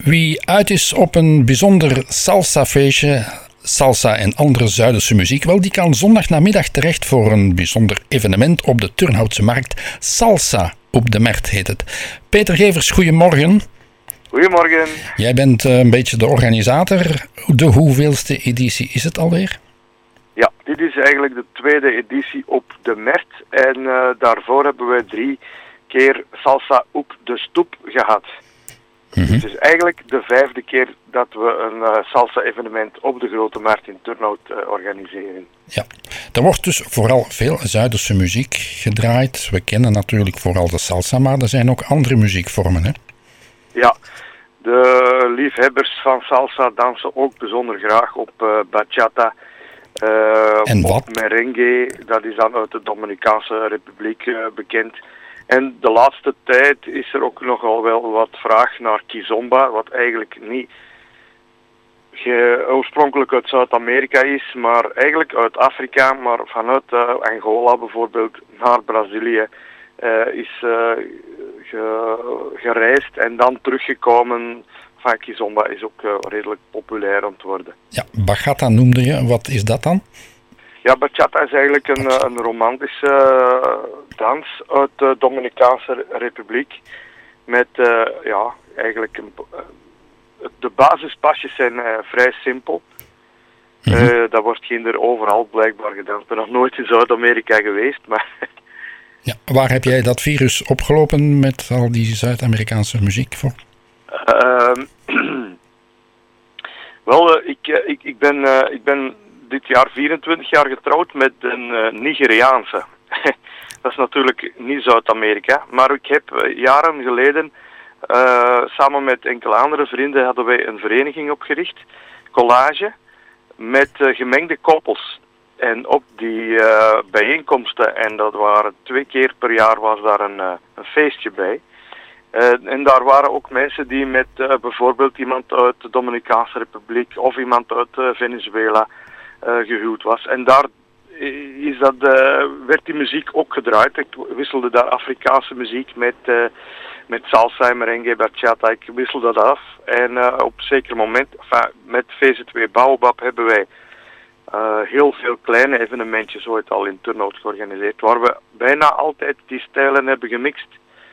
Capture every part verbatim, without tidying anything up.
Wie uit is op een bijzonder salsa-feestje, salsa en andere Zuiderse muziek, wel, die kan zondagnamiddag terecht voor een bijzonder evenement op de Turnhoutse markt. Salsa op de Mert heet het. Peter Gevers, goedemorgen. Goedemorgen. Jij bent uh, een beetje de organisator. De hoeveelste editie is het alweer? Ja, dit is eigenlijk de tweede editie op de Mert. En uh, daarvoor hebben we drie keer salsa op de stoep gehad. Mm-hmm. Dus het is eigenlijk de vijfde keer dat we een uh, salsa-evenement op de Grote Markt in Turnhout uh, organiseren. Ja, er wordt dus vooral veel Zuiderse muziek gedraaid. We kennen natuurlijk vooral de salsa, maar er zijn ook andere muziekvormen, hè? Ja, de liefhebbers van salsa dansen ook bijzonder graag op uh, bachata. Uh, en wat? Op merengue, dat is dan uit de Dominicaanse Republiek uh, bekend. En de laatste tijd is er ook nogal wel wat vraag naar kizomba, wat eigenlijk niet ge- oorspronkelijk uit Zuid-Amerika is, maar eigenlijk uit Afrika, maar vanuit uh, Angola bijvoorbeeld naar Brazilië uh, is uh, ge- gereisd en dan teruggekomen. Van kizomba is ook uh, redelijk populair aan het worden. Ja, bachata noemde je, wat is dat dan? Ja, bachata is eigenlijk een, een romantische uh, dans uit de Dominicaanse Republiek. Met, uh, ja, eigenlijk, een, uh, de basispasjes zijn uh, vrij simpel. Mm-hmm. Uh, dat wordt ginder overal blijkbaar gedaan. Ik ben nog nooit in Zuid-Amerika geweest, maar... Ja, waar heb jij dat virus opgelopen met al die Zuid-Amerikaanse muziek voor? Uh, wel, uh, ik, uh, ik, ik, ben, uh, ik ben dit jaar vierentwintig jaar getrouwd met een uh, Nigeriaanse. Dat is natuurlijk niet Zuid-Amerika, maar ik heb uh, jaren geleden uh, samen met enkele andere vrienden hadden wij een vereniging opgericht, Collage, met uh, gemengde koppels. En op die uh, bijeenkomsten, en dat waren twee keer per jaar, was daar een, uh, een feestje bij. Uh, en daar waren ook mensen die met uh, bijvoorbeeld iemand uit de Dominicaanse Republiek of iemand uit uh, Venezuela uh, gehuwd was. En daar is dat, uh, werd die muziek ook gedraaid. Ik wisselde daar Afrikaanse muziek met, uh, met salsa, merengue, bachata. Ik wisselde dat af. En uh, op een zeker moment, enfin, met V Z W Baobab hebben wij uh, heel veel kleine evenementjes ooit al in Turnhout georganiseerd, waar we bijna altijd die stijlen hebben gemixt.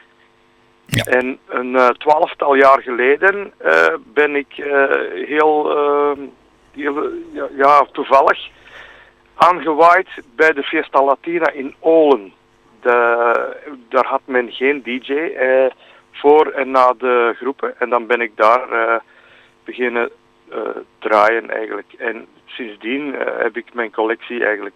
Ja. En een uh, twaalftal jaar geleden uh, ben ik uh, heel, uh, heel ja, ja, toevallig aangewaaid bij de Fiesta Latina in Olen. De, daar had men geen D J uh, voor en na de groepen. En dan ben ik daar uh, beginnen uh, draaien eigenlijk. En sindsdien uh, heb ik mijn collectie eigenlijk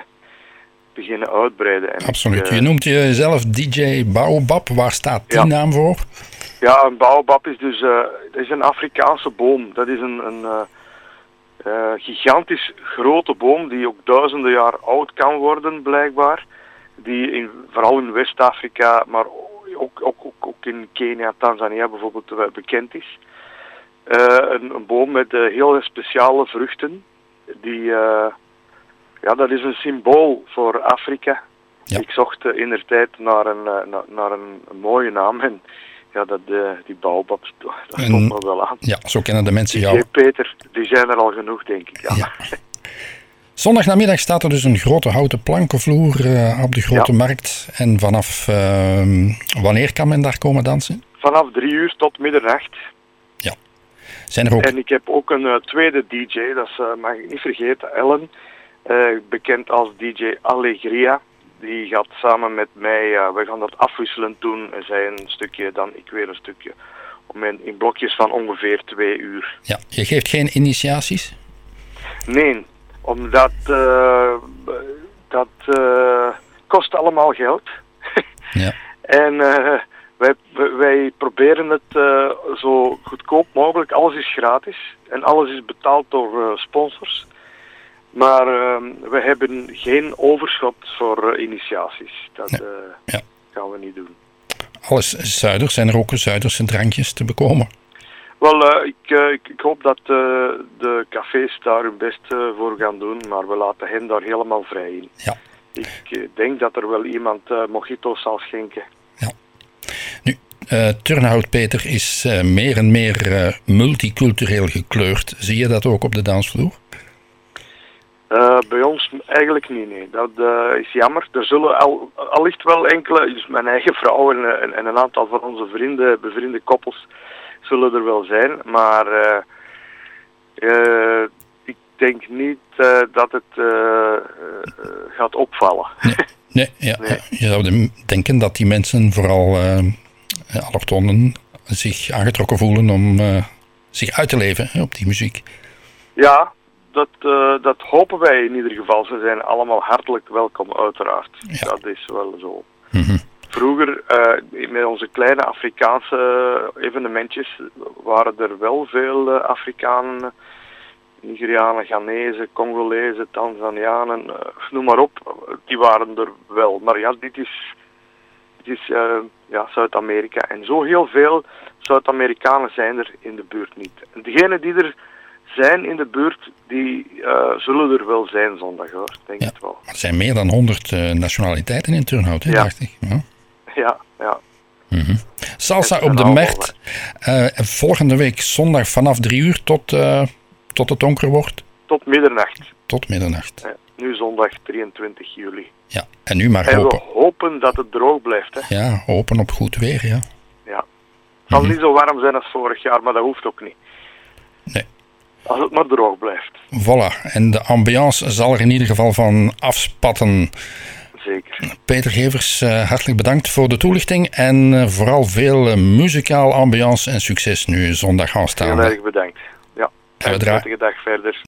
beginnen uitbreiden. En absoluut. Ik, uh, je noemt jezelf D J Baobab. Waar staat die ja. naam voor? Ja, een baobab is dus uh, dat is een Afrikaanse boom. Dat is een, een uh, uh, gigantisch grote boom die ook duizenden jaar oud kan worden, blijkbaar. Die in, vooral in West-Afrika, maar ook, ook, ook, ook in Kenia, Tanzania bijvoorbeeld uh, bekend is. Uh, een, een boom met uh, heel speciale vruchten. Die, uh, ja, dat is een symbool voor Afrika. Ja. Ik zocht uh, indertijd naar een, uh, na, naar een, een mooie naam en ja, dat, uh, die baobab, dat stond me wel aan. Ja, zo kennen de mensen jou. D J Peter, die zijn er al genoeg, denk ik. Ja. Ja. Zondagnamiddag staat er dus een grote houten plankenvloer uh, op de Grote ja. Markt. En vanaf uh, wanneer kan men daar komen dansen? Vanaf drie uur tot middernacht. Ja. Zijn er ook... En ik heb ook een uh, tweede D J, dat is, uh, mag ik niet vergeten, Ellen. Uh, bekend als D J Allegria. Die gaat samen met mij, uh, we gaan dat afwisselend doen. En zij een stukje, dan ik weer een stukje. Om in, in blokjes van ongeveer twee uur. Ja, je geeft geen initiaties? Nee, omdat uh, dat uh, kost allemaal geld. Ja. En uh, wij, wij proberen het uh, zo goedkoop mogelijk. Alles is gratis en alles is betaald door uh, sponsors. Maar uh, we hebben geen overschot voor uh, initiaties. Dat uh, ja. gaan we niet doen. Alles zuiders. Zijn er ook Zuiderse drankjes te bekomen? Wel, uh, ik, uh, ik, ik hoop dat uh, de cafés daar hun best uh, voor gaan doen. Maar we laten hen daar helemaal vrij in. Ja. Ik uh, denk dat er wel iemand uh, mojito's zal schenken. Ja. Nu, Uh, Turnhout, Peter, is uh, meer en meer uh, multicultureel gekleurd. Zie je dat ook op de dansvloer? Uh, bij ons eigenlijk niet, nee. Dat uh, is jammer. Er zullen al, allicht wel enkele, dus mijn eigen vrouw en, en, en een aantal van onze vrienden, bevriende koppels, zullen er wel zijn. Maar uh, uh, ik denk niet uh, dat het uh, uh, gaat opvallen. Nee, nee, ja, nee. Je zou denken dat die mensen, vooral uh, allochtonen, zich aangetrokken voelen om uh, zich uit te leven hè, op die muziek. Ja. Dat, uh, dat hopen wij in ieder geval. Ze zijn allemaal hartelijk welkom, uiteraard. Ja. Dat is wel zo. Mm-hmm. Vroeger, uh, met onze kleine Afrikaanse evenementjes, waren er wel veel uh, Afrikanen, Nigerianen, Ghanezen, Congolezen, Tanzanianen, uh, noem maar op. Die waren er wel. Maar ja, dit is, dit is uh, ja, Zuid-Amerika. En zo heel veel Zuid-Amerikanen zijn er in de buurt niet. En degenen die er zijn in de buurt, die uh, zullen er wel zijn zondag, hoor. Denk ja, het wel. Er zijn meer dan honderd uh, nationaliteiten in Turnhout, hè, ja. dacht ik. Ja, ja. ja. Mm-hmm. Salsa op de Mert. Uh, volgende week zondag vanaf drie uur tot, uh, tot het donker wordt? Tot middernacht. Tot middernacht. Ja, nu zondag drieëntwintig juli. Ja, en nu maar en hopen. En we hopen dat het droog blijft, hè. Ja, hopen op goed weer, ja. Ja. Het zal mm-hmm. niet zo warm zijn als vorig jaar, maar dat hoeft ook niet. Nee. Als het maar droog blijft. Voilà, en de ambiance zal er in ieder geval van afspatten. Zeker. Peter Gevers, uh, hartelijk bedankt voor de toelichting en uh, vooral veel uh, muzikaal ambiance en succes nu zondag aanstaande. Heel erg bedankt. Ja, en een prettige dag verder.